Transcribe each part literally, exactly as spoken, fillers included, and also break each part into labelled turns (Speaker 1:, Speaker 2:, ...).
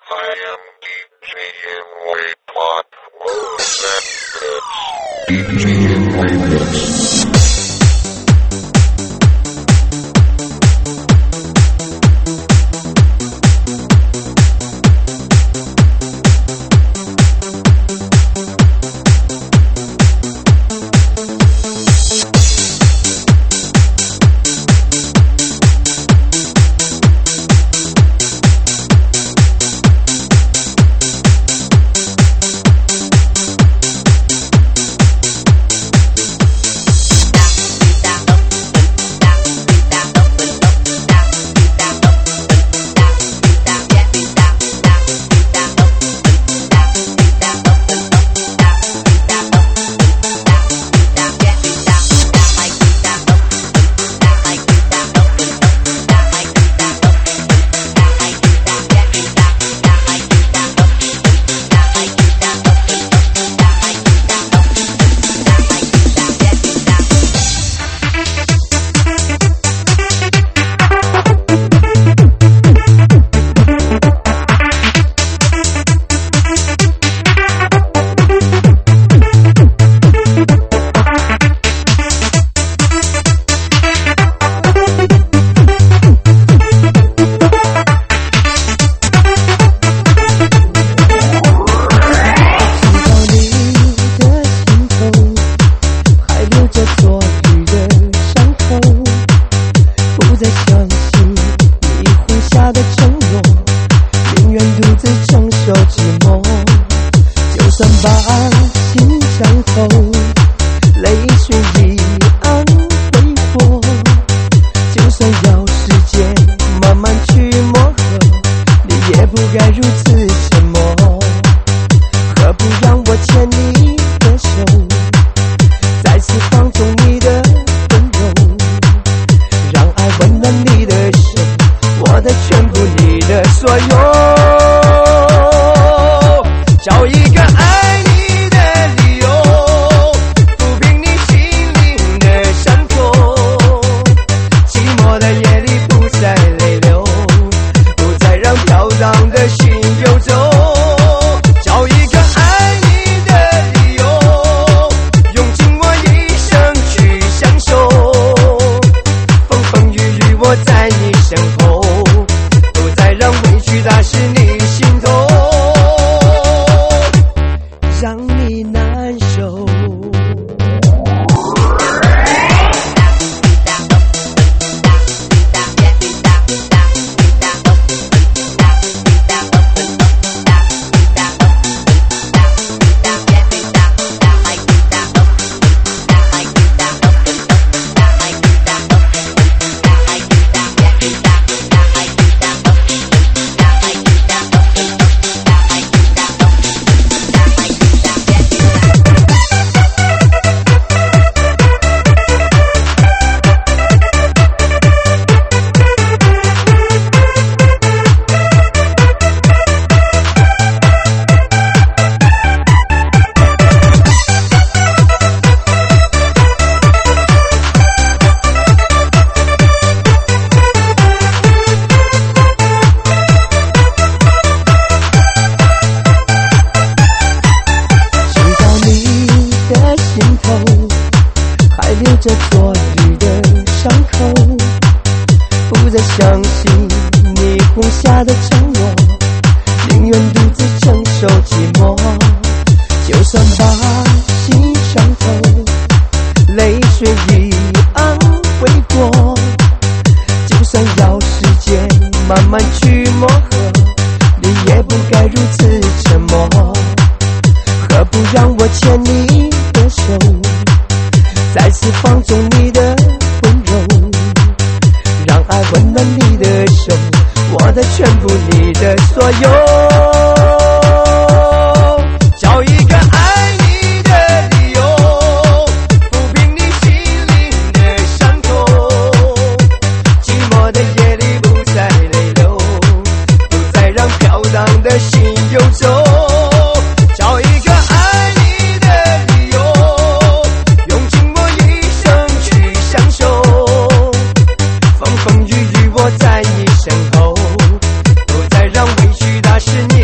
Speaker 1: 我在你身后，不再让委屈打湿你。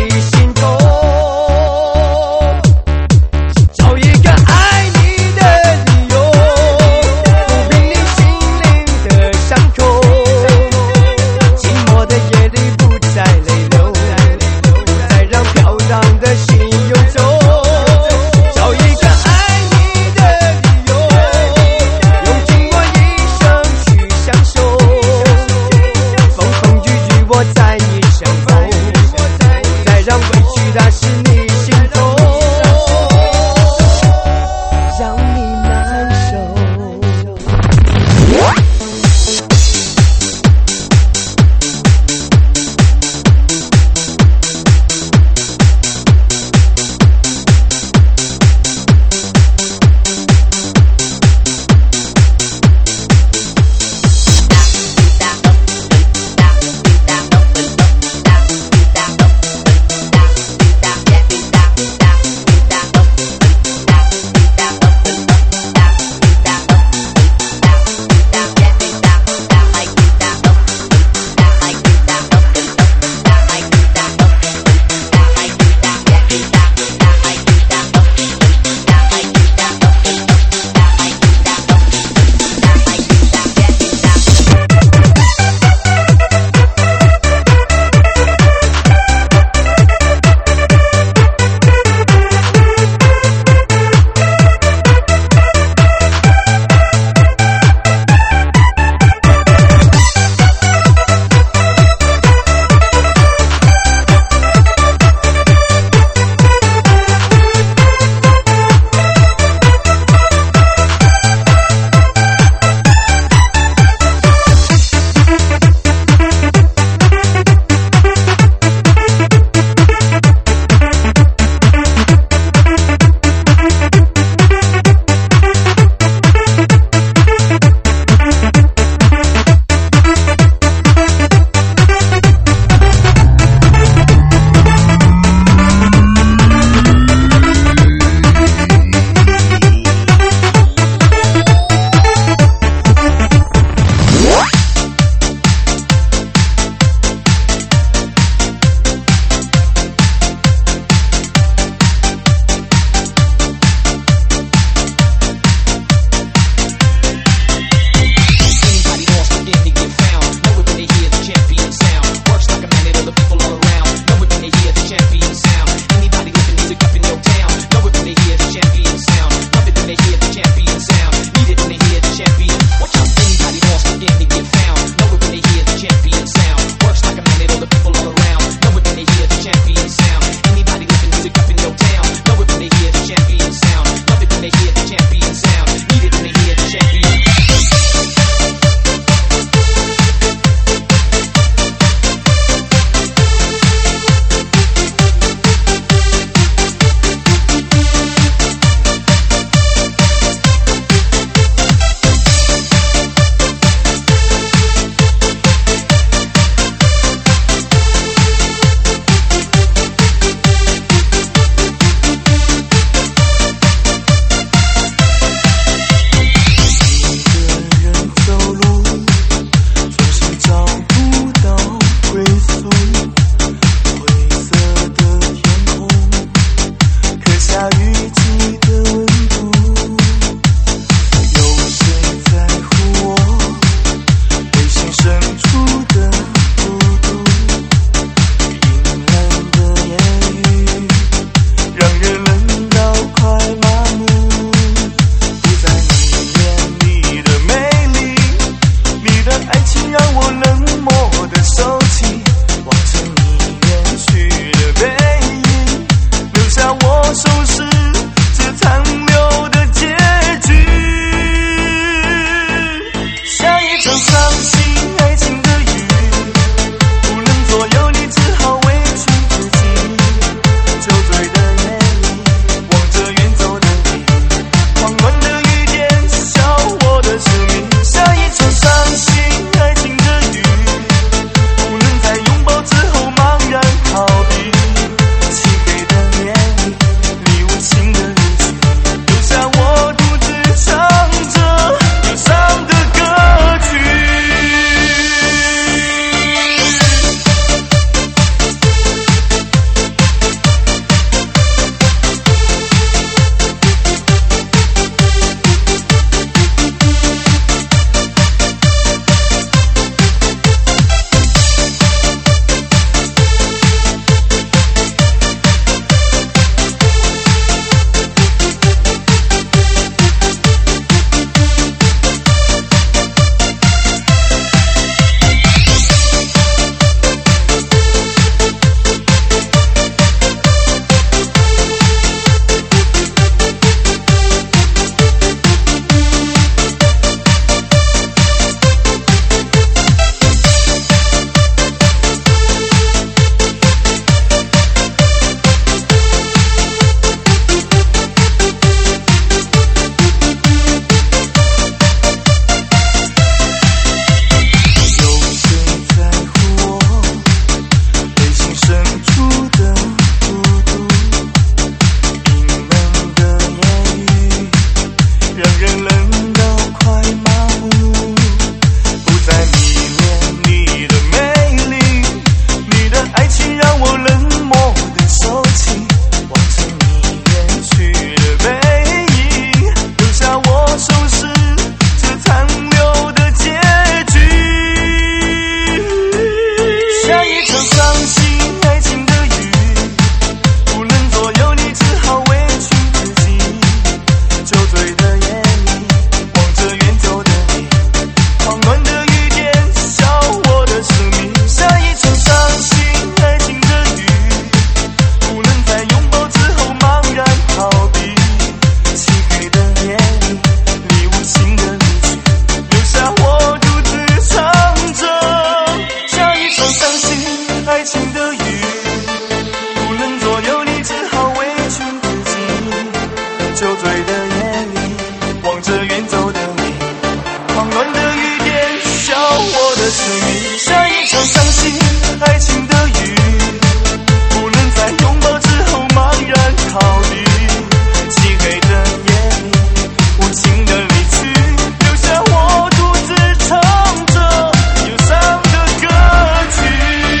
Speaker 1: 不能左右你，只好委屈自己。酒醉的夜里，望着远走的你，狂乱的雨点笑我的失语，像一场伤心爱情的雨，不能在拥抱之后茫然逃离。漆黑的夜里，无情的离去，留下我独自唱着忧伤的歌曲。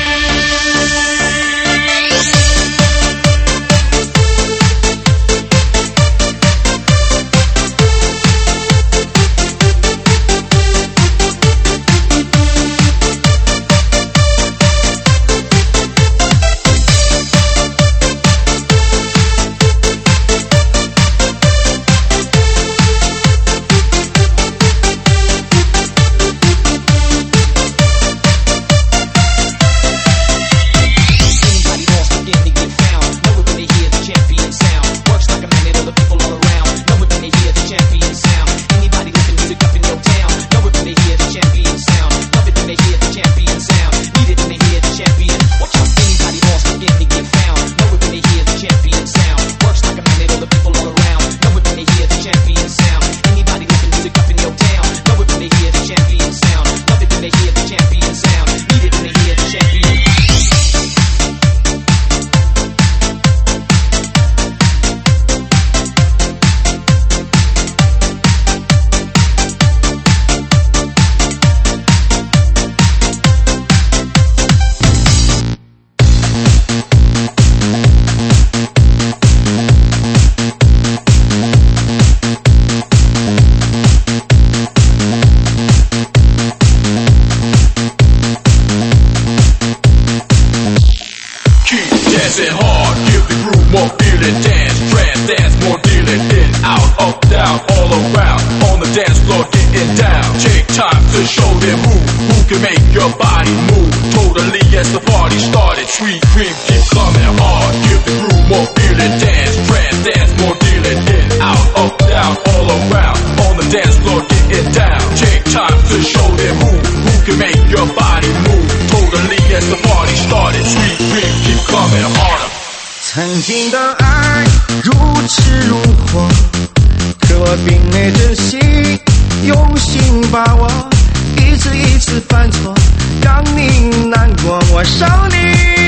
Speaker 2: Dancing hard, give the groove more feeling. Dance, trance, dance more dealing. In, out, up, down, all around. On the dance floor, getting down. Take time to show them who, who can make your body move. Totally as the party started. Sweet dreams keep coming hard. Give the groove more feeling. Dance, trance, dance more dealing. In, out, up, down, all around. On the dance floor, getting down. Take time to show them who, who can make your body move. Totally as the party started. Sweet dreams keep coming harder.
Speaker 3: 曾经的爱如痴如火，可我并没珍惜，用心把握，一次一次犯错，让你难过，我伤你，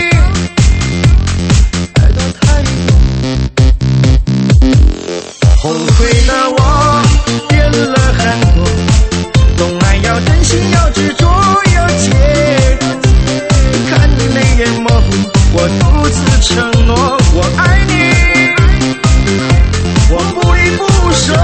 Speaker 3: 爱到太多，后悔的我变了很多，懂爱要真心，要执着，要结果，看你泪眼模糊，我独自承诺我爱你，我不离不舍。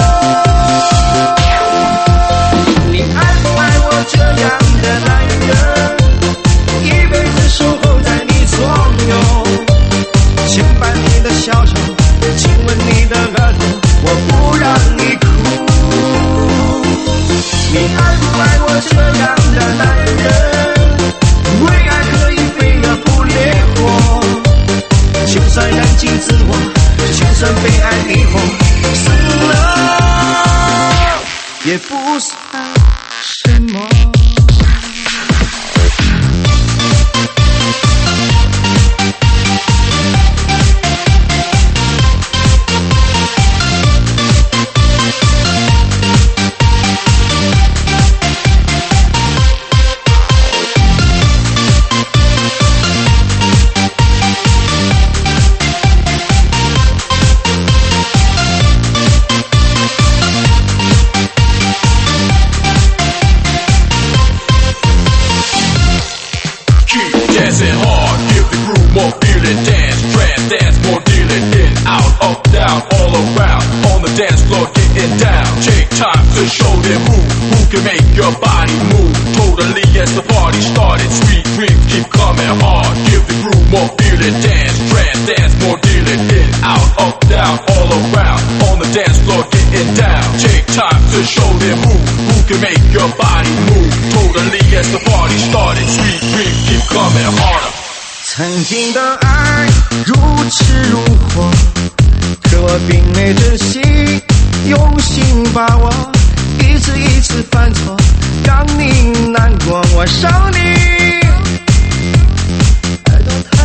Speaker 3: 你爱不爱我这样的男人？一辈子守候在你左右，牵绊你的小手，亲吻你的额头，我不让你哭。你爱不爱我这样的男人？为爱可以飞蛾扑烈火，就算燃尽自我，就算被爱迷惑，死了也不算什么。
Speaker 2: Dancing hard, give the groove more feeling. Dance, trance, dance more dealing. In, out, up, down, all around. On the dance floor, getting down. Take time to show them who, who can make your body move. Totally as the party started. Sweet dreams keep coming hard. Give the groove more feeling. Dance, trance, dance more dealing. In, out, up, down, all around. On the dance floor, getting down. Take time to show them who, who can make your body move. Totally as the party started. Sweet dreams keep coming harder.
Speaker 3: 曾经的爱如痴如火，可我并没珍惜，用心把握，一次一次犯错，让你难过，我伤你，爱到太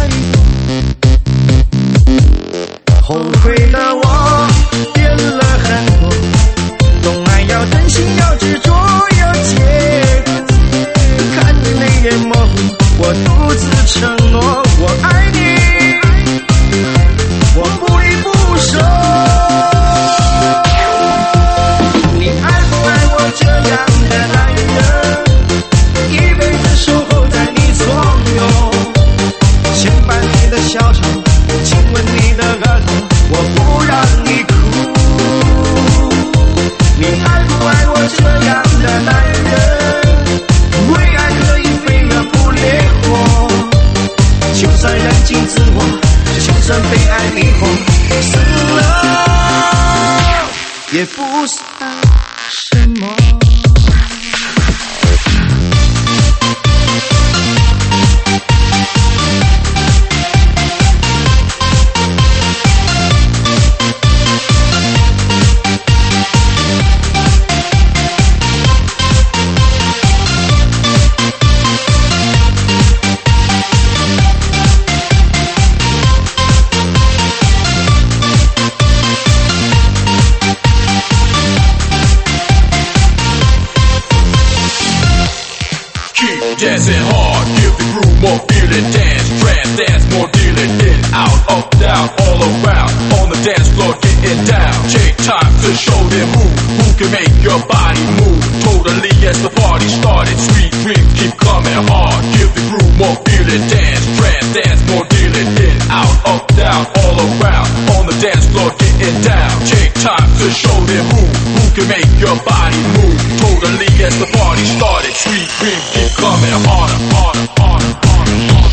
Speaker 3: 算燃尽自我，就算被爱迷惑，死了也不算什么。
Speaker 2: Dancing hard, give the groove more feeling. Dance, trance, dance, more dealing. In, out, up, down, all around. On the dance floor, getting down. Take time to show them who, who can make your body move. Totally as the party started. Sweet dreams keep coming hard. Give the groove more feeling. Dance, trance, dance, more dealing. In, out, up, down, all around. On the dance floor, getting down. Take time to show them who, who can make your body move. Totally as the party started. Sweet dreams keep coming harder, harder, harder, harder, harder.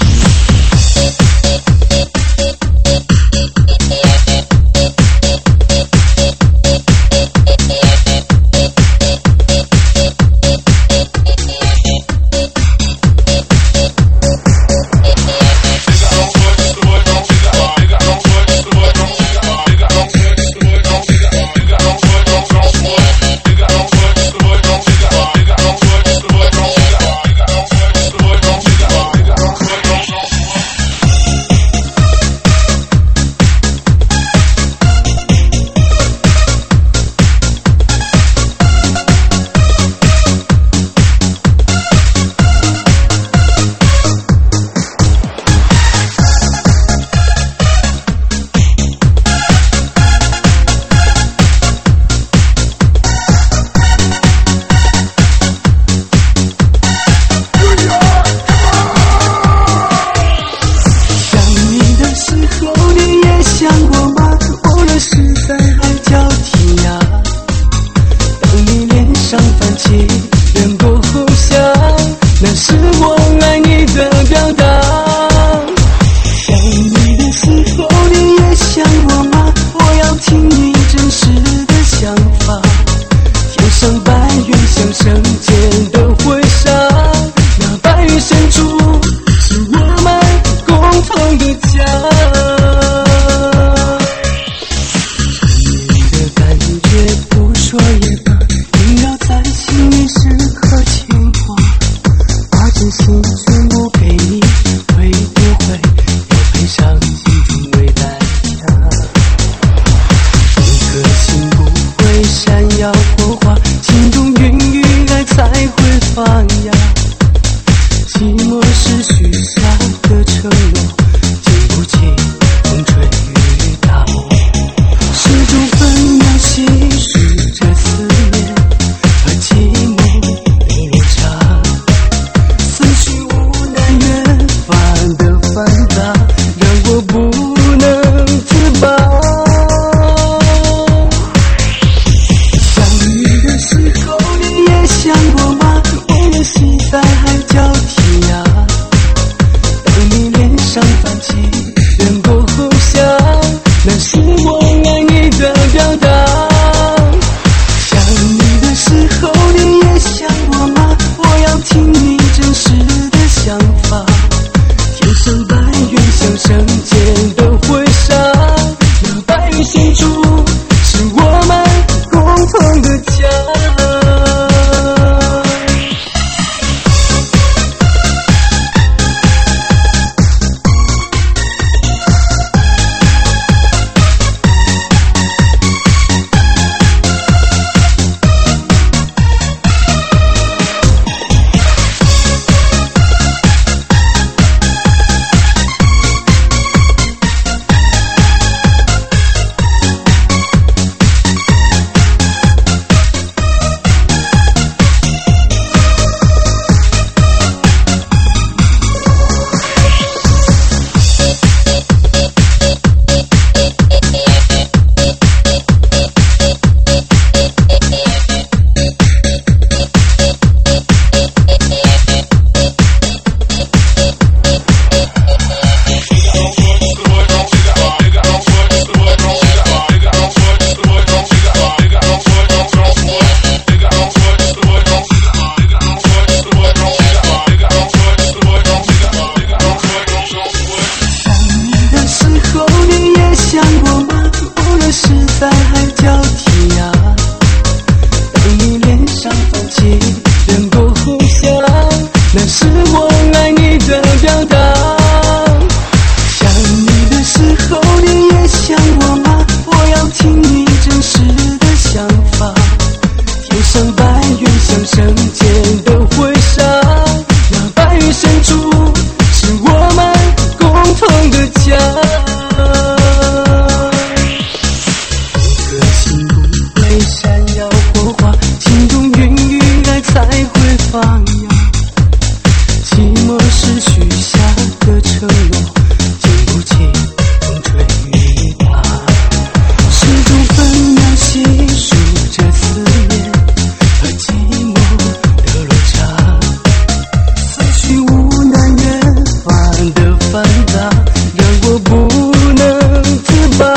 Speaker 3: 我不能自拔。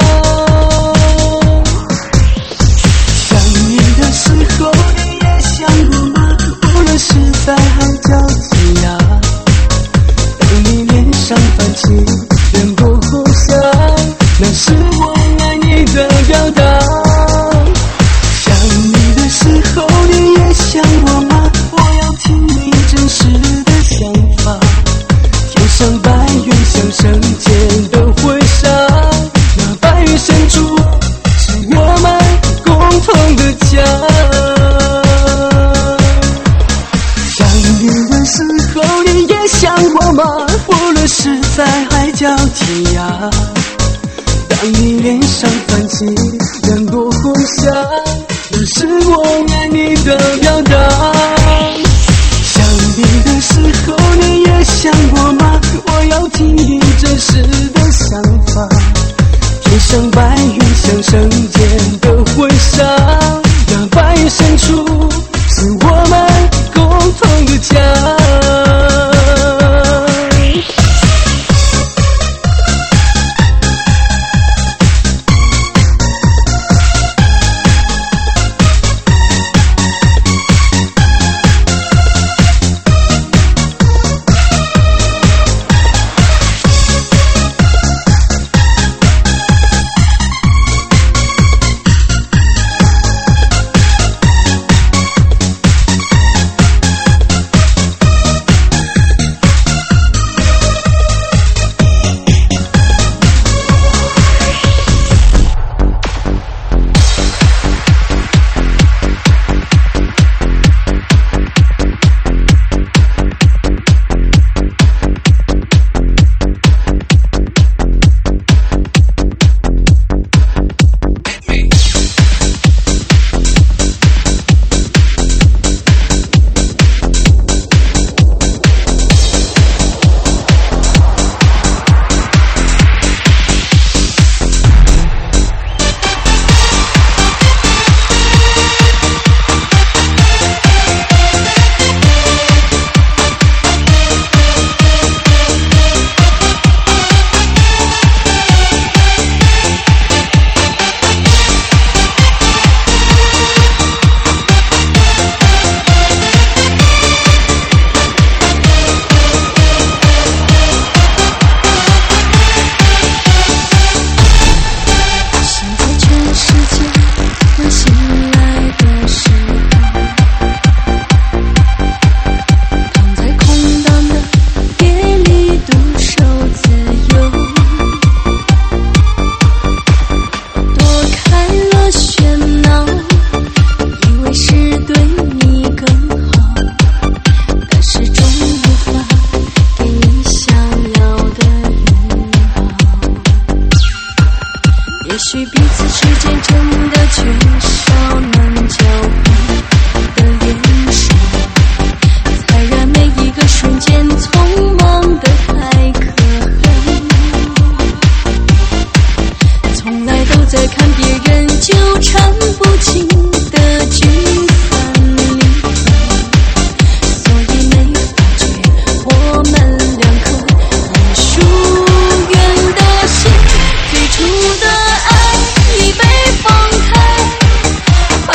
Speaker 3: 想你的时候，你也想过吗？无论是在海角天涯，当你脸上泛起脸波后香，那是我爱你的表达。想你的时候，你也想过吗？我要听你真实的想法。天上白云像圣洁的婚纱，那白云深处是我们共同的家。想你的时候，你也想过吗？无论是在海角天涯，当你脸上泛起两朵红霞，那是我爱你的表达。想你的时候，你也想过吗？我要听你真实的想法。天上白云像圣洁的婚纱，那白云深处是我们共同的家。
Speaker 4: 最初的爱已被放开。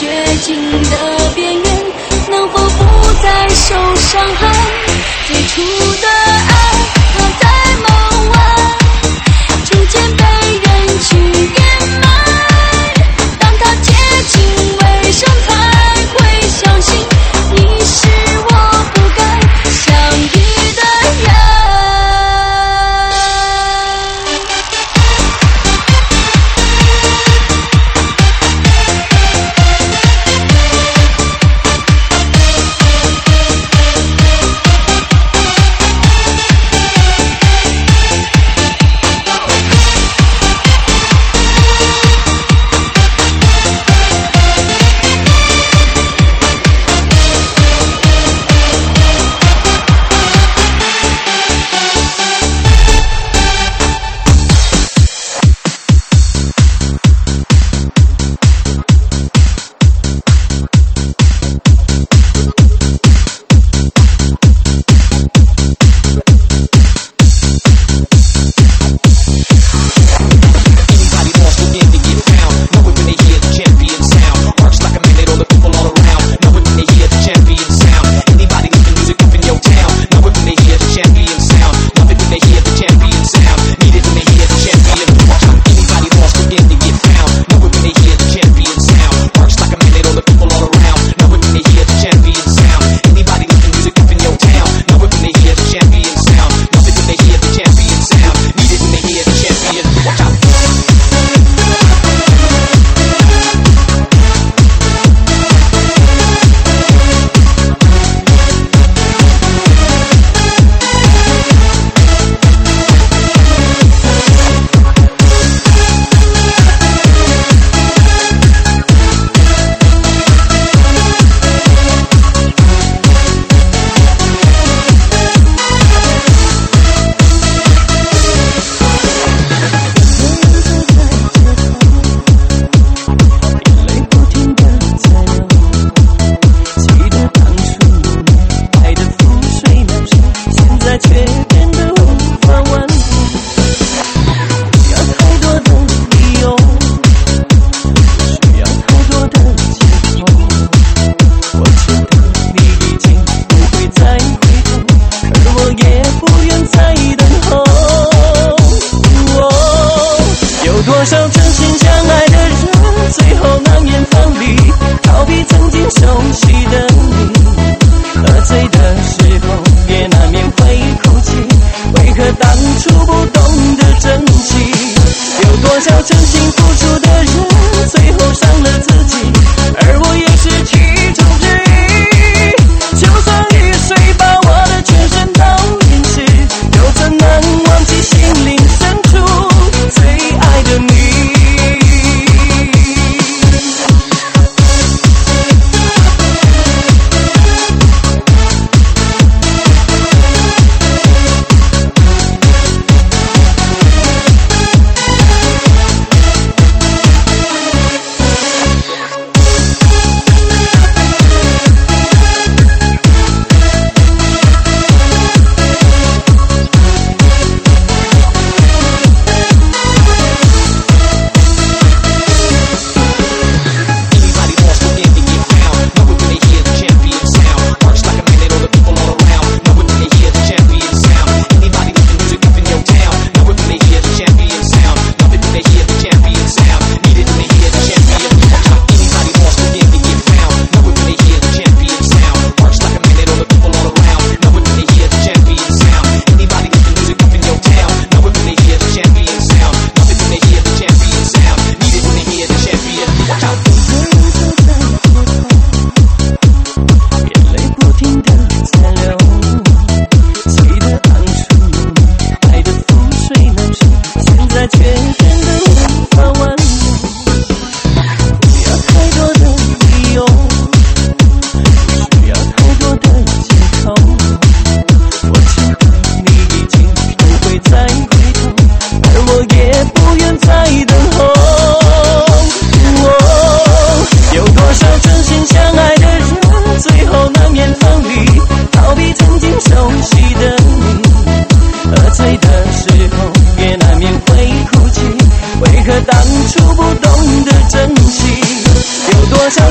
Speaker 4: 绝境的边缘，能否不再受伤害？最初的爱藏在梦外，逐渐被人去掩埋。当它接近尾声，才会相信你是我不该相遇的人。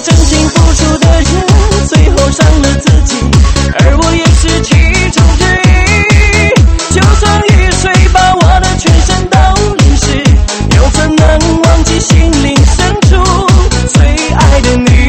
Speaker 3: 真心付出的人，最后伤了自己，而我也是其中之一。就算雨水把我的全身都淋湿，又怎能忘记心灵深处最爱的你？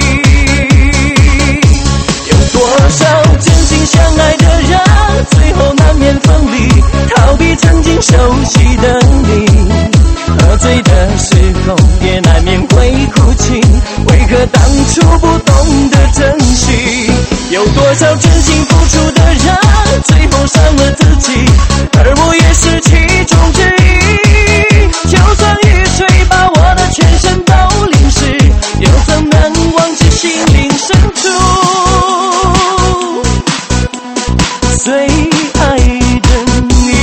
Speaker 3: 有多少真心相爱的人，最后难免分离，逃避曾经熟悉的你。喝醉的时候也难免会哭泣，为何当初不懂得珍惜？有多少真心付出的人，最后伤了自己，而我也是其中之一。就算雨水把我的全身都淋湿，又怎能忘记心灵深处最爱的你？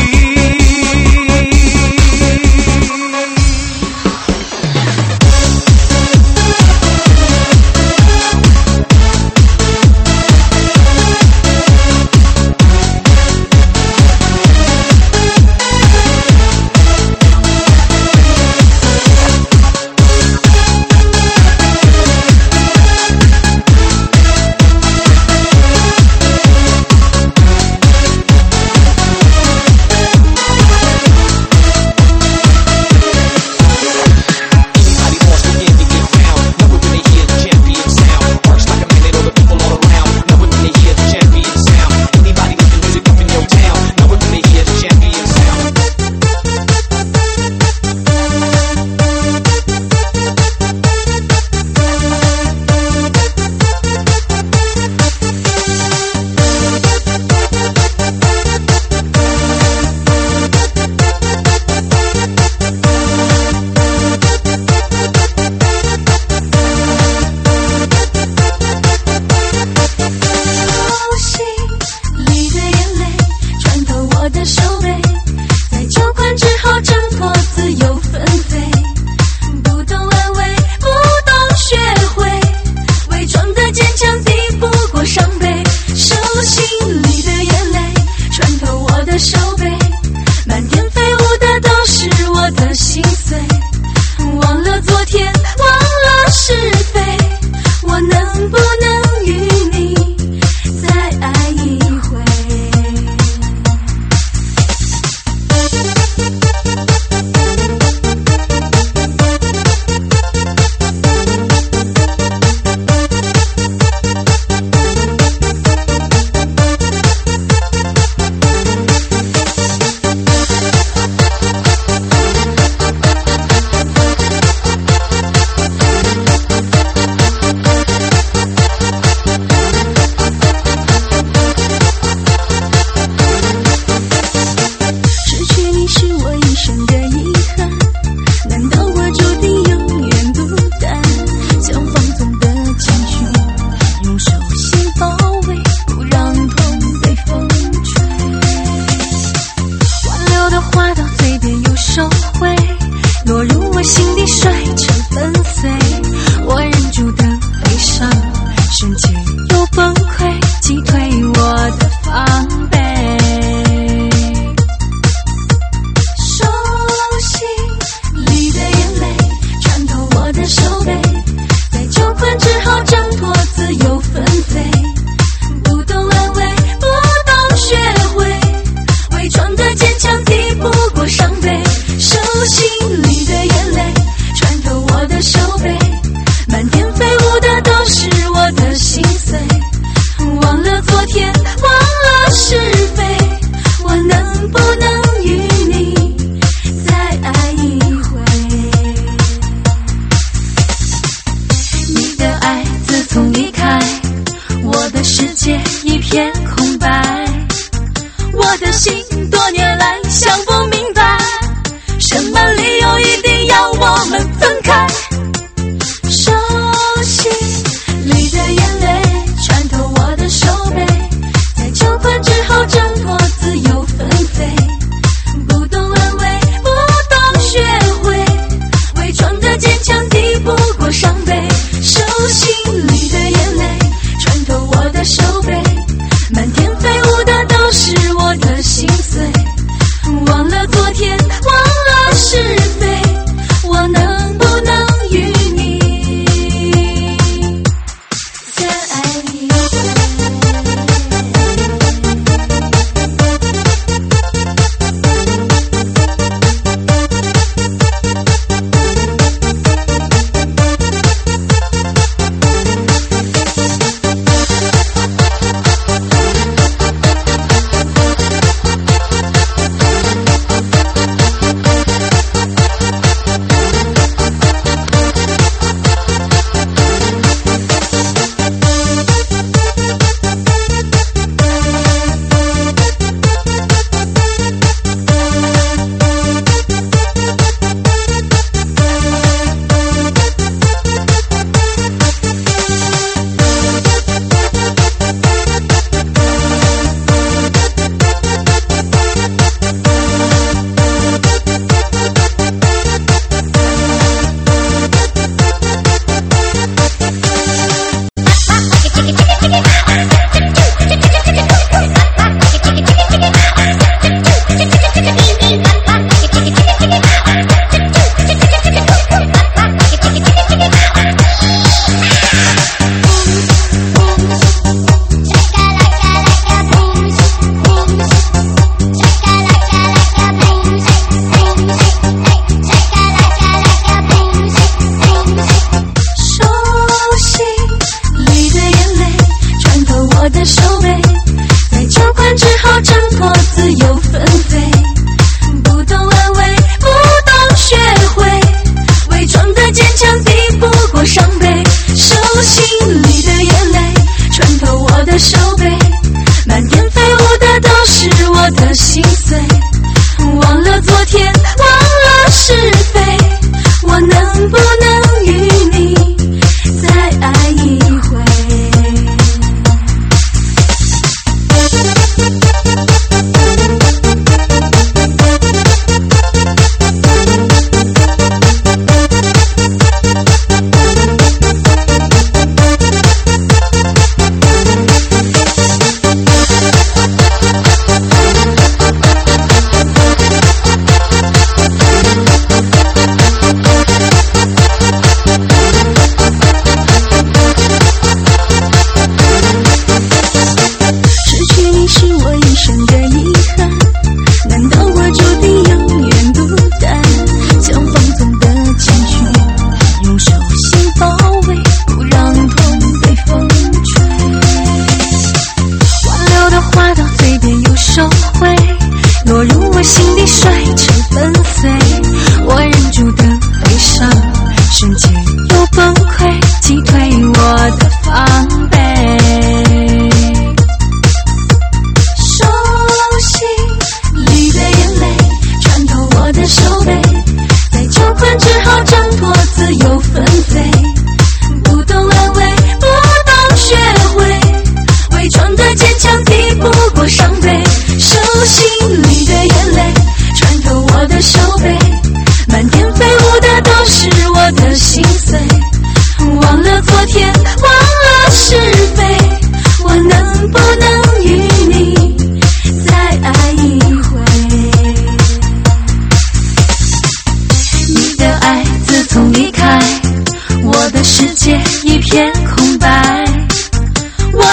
Speaker 4: 忘了昨天，忘了是非，我能不能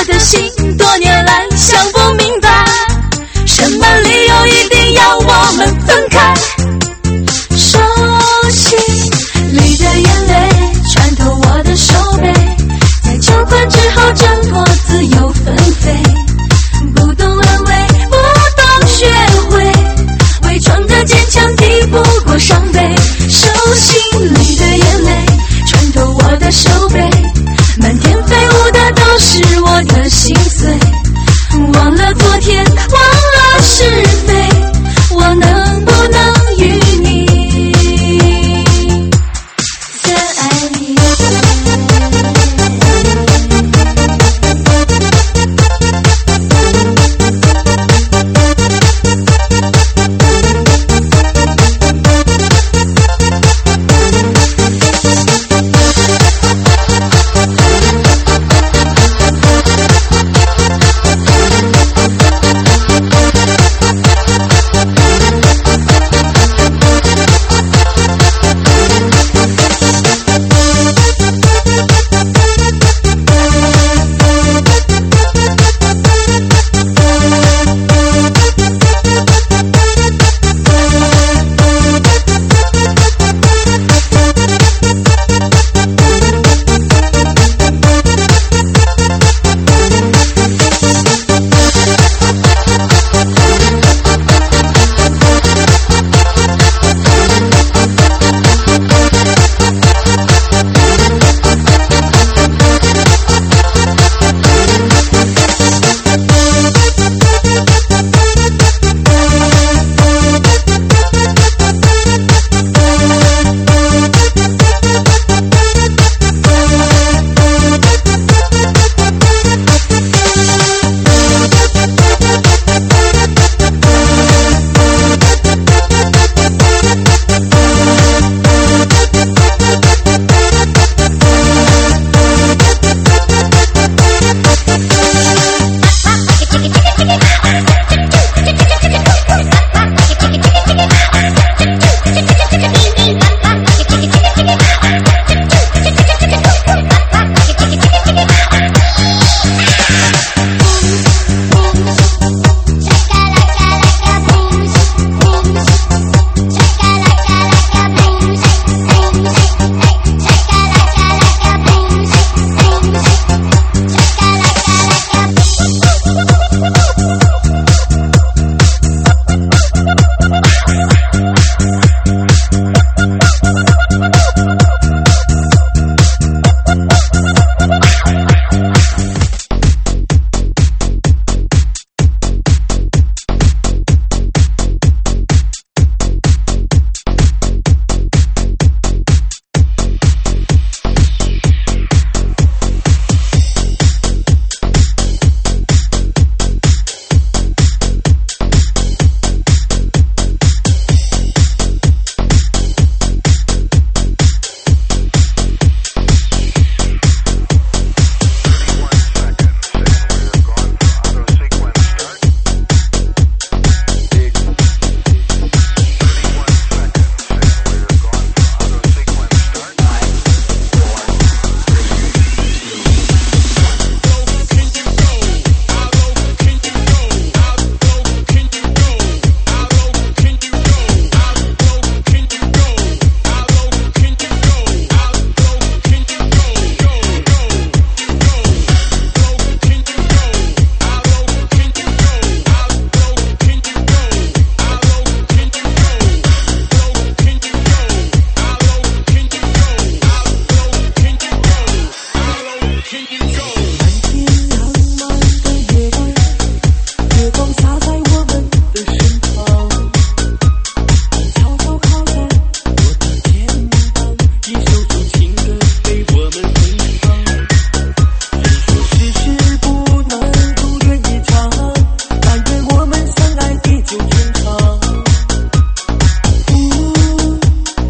Speaker 4: 的心，多年来想不明白，什么理由一定要我们分开？熟悉你的眼泪穿透我的手背，在酒馆之后挣脱自由纷飞，不懂安慰，不懂学会，伪装的坚强抵不过伤悲。熟悉你的眼泪穿透我的手背，满天飞舞的都是我的心碎，忘了昨天，忘了是非，我能不能与你再爱一回？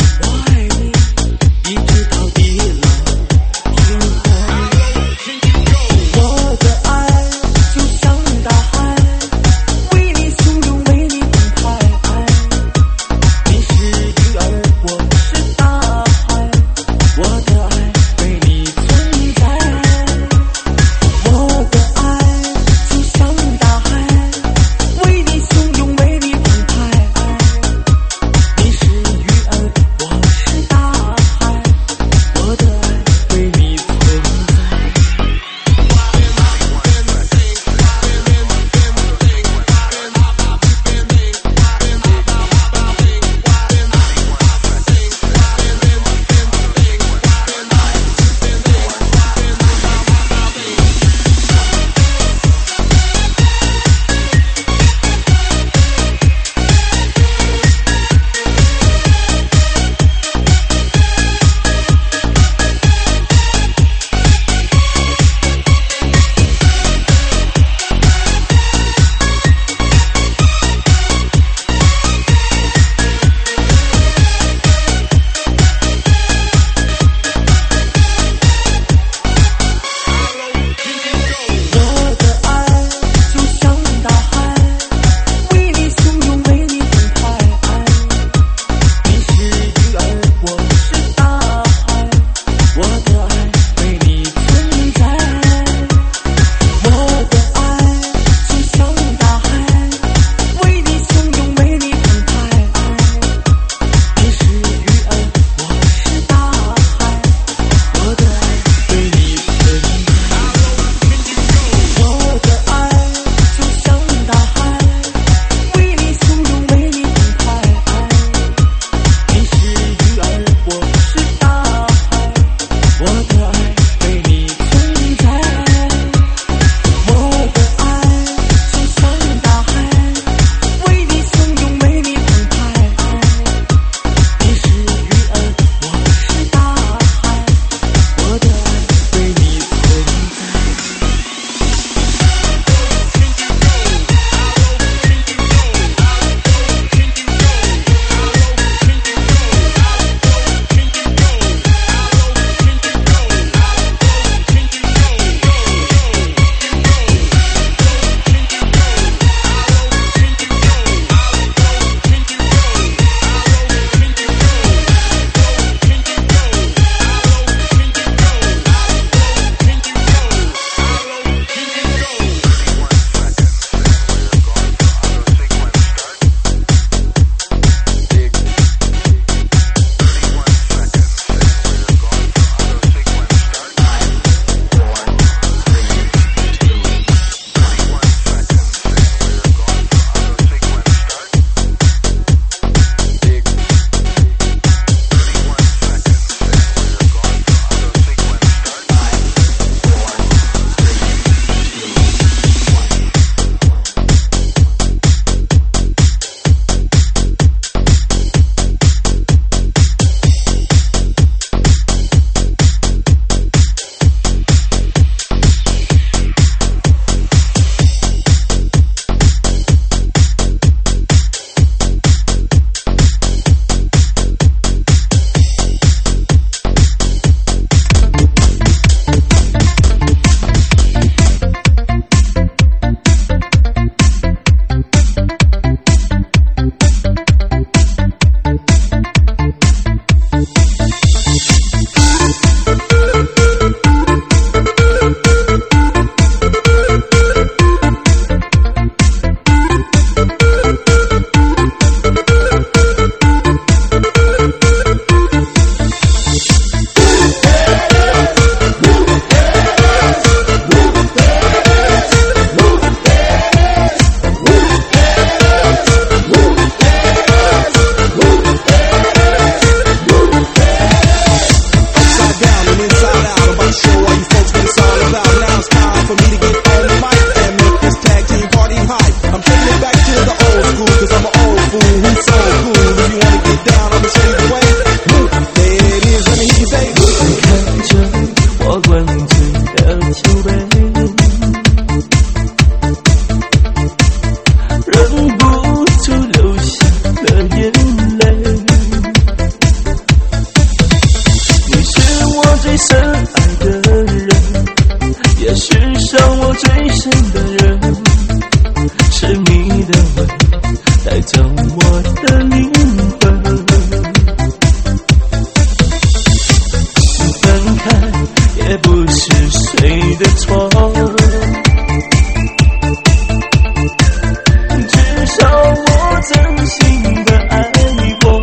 Speaker 5: 一直到地老天荒。
Speaker 1: 的酒杯，忍不住流下了眼泪。你是我最深爱的人，也是伤我最深的人，是你的吻带走我的灵魂。分开也不是谁的错，至少我真心的爱过。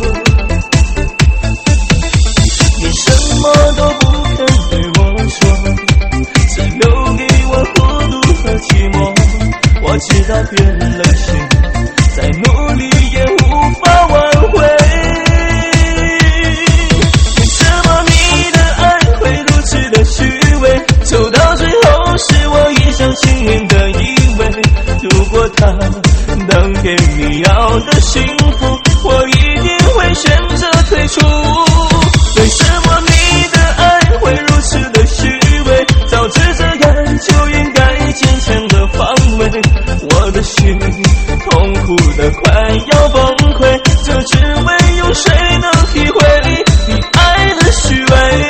Speaker 1: 你什么都不肯对我说，只留给我孤独和寂寞。我知道变了心，再努力也无法挽回。为什么你的爱会如此的虚伪？走到最后是我一厢情愿的以为，如果他能给你要的幸福，我一定会选择退出。为什么你的爱会如此的虚伪？早知这样就应该坚强的防卫。我的心痛苦的快要崩溃，这只为有谁能体会你爱的虚伪。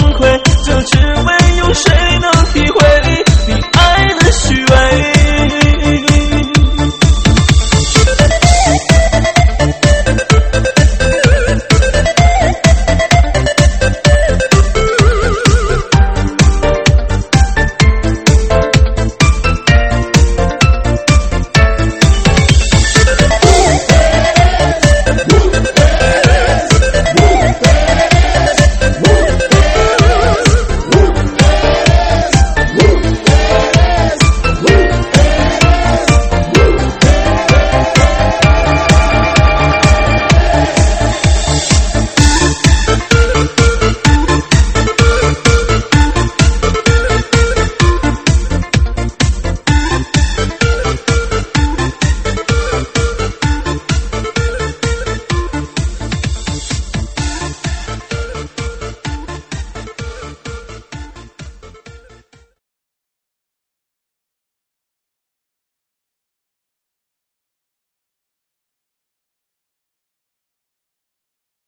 Speaker 3: 只为有谁能体会你爱的虚伪。